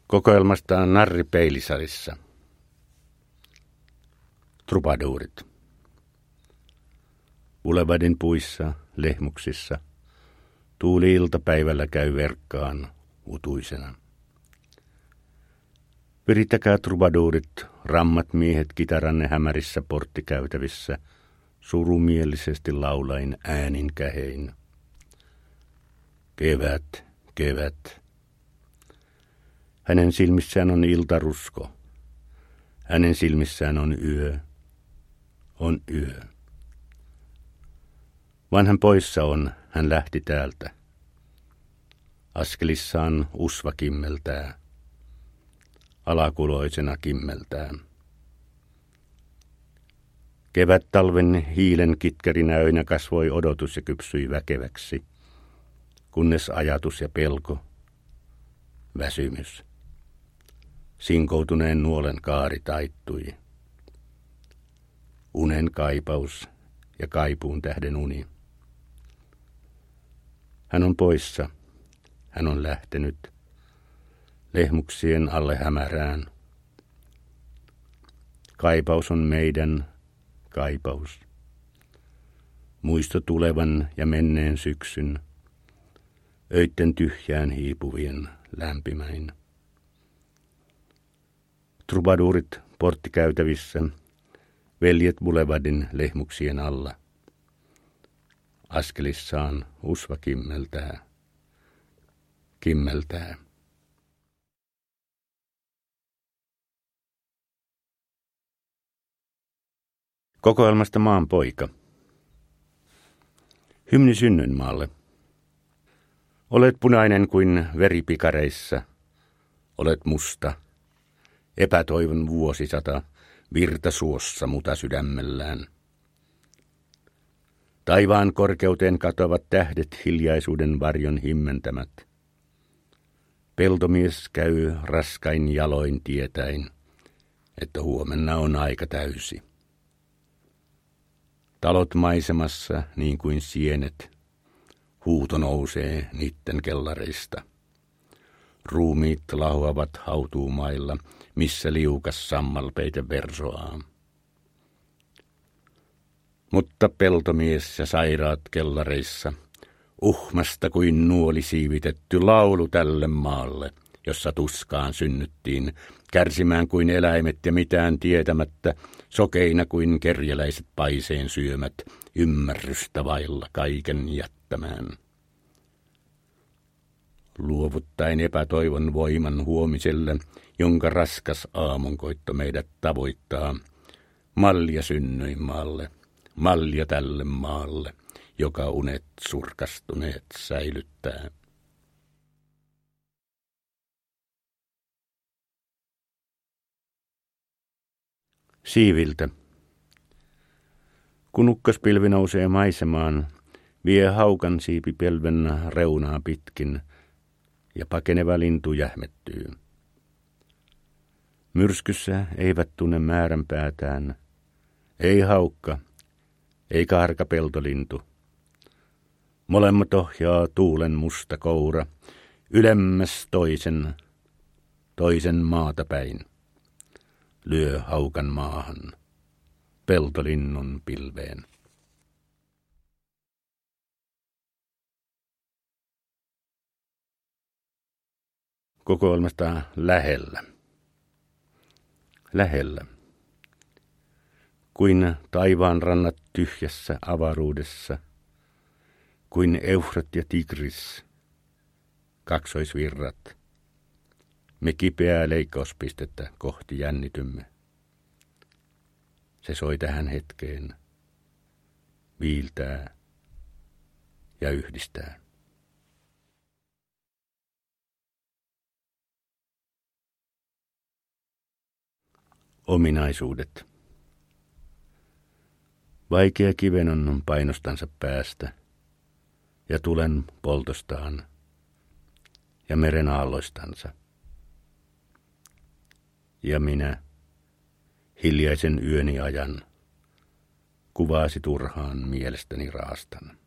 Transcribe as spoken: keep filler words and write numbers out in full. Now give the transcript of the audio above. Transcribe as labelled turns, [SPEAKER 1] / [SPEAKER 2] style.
[SPEAKER 1] Kokoelmastaan Narri Peilisalissa. Trubaduurit. Boulevardin puissa, lehmuksissa, tuuli iltapäivällä käy verkkaan utuisena. Virittäkää trubaduurit, rammat miehet kitaranne hämärissä porttikäytävissä, surumielisesti laulain äänin kähein. Kevät, kevät. Hänen silmissään on iltarusko. Hänen silmissään on yö. On yö. Vanhan poissa on, hän lähti täältä. Askelissaan usva kimmeltää. Alakuloisena kimmeltää. Kevät talven hiilen kitkerinä öinä kasvoi odotus ja kypsyi väkeväksi, kunnes ajatus ja pelko, väsymys. Sinkoutuneen nuolen kaari taittui. Unen kaipaus ja kaipuun tähden uni. Hän on poissa. Hän on lähtenyt. Lehmuksien alle hämärään. Kaipaus on meidän kaipaus. Muisto tulevan ja menneen syksyn. Öitten tyhjään hiipuvien lämpimäin. Trubaduurit porttikäytävissä, veljet Boulevardin lehmuksien alla. Askelissaan usva kimmeltää, kimmeltää. Kokoelmasta maan poika. Hymni Synnynmaalle. Olet punainen kuin veripikareissa, olet musta. Epätoivon vuosisata, virta suossa muta sydämellään. Taivaan korkeuteen katoavat tähdet hiljaisuuden varjon himmentämät. Peltomies käy raskain jaloin tietäin, että huomenna on aika täysi. Talot maisemassa niin kuin sienet, huuto nousee niitten kellareista. Ruumiit lahoavat hautuumailla, missä liukas sammalpeite versoaa. Mutta peltomies ja sairaat kellareissa, uhmasta kuin nuoli siivitetty laulu tälle maalle, jossa tuskaan synnyttiin, kärsimään kuin eläimet ja mitään tietämättä, sokeina kuin kerjäläiset paiseen syömät, ymmärrystä vailla kaiken jättämään. Luovuttaen epätoivon voiman huomiselle, jonka raskas aamunkoitto meidät tavoittaa, malja Synnynmaalle, malja tälle maalle, joka unet surkastuneet säilyttää. Siiviltä. Kun ukkospilvi nousee maisemaan, vie haukan siipi pelven reunaa pitkin, ja pakeneva lintu jähmettyy. Myrskyssä eivät tunne määränpäätään, ei haukka, ei karka peltolintu. Molemmat ohjaa tuulen musta koura, ylemmäs toisen, toisen maata päin. Lyö haukan maahan, peltolinnun pilveen. Kokoelmasta lähellä. Lähellä. Kuin taivaan rannat tyhjässä avaruudessa, kuin Eufrat ja Tigris, kaksoisvirrat. Me kipeää leikkauspistettä kohti jännitymme. Se soi tähän hetkeen, viiltää ja yhdistää. Ominaisuudet. Vaikea kiven on painostansa päästä, ja tulen poltostaan, ja meren aalloistansa. Ja minä, hiljaisen yöni ajan, kuvaasi turhaan mielestäni raastan.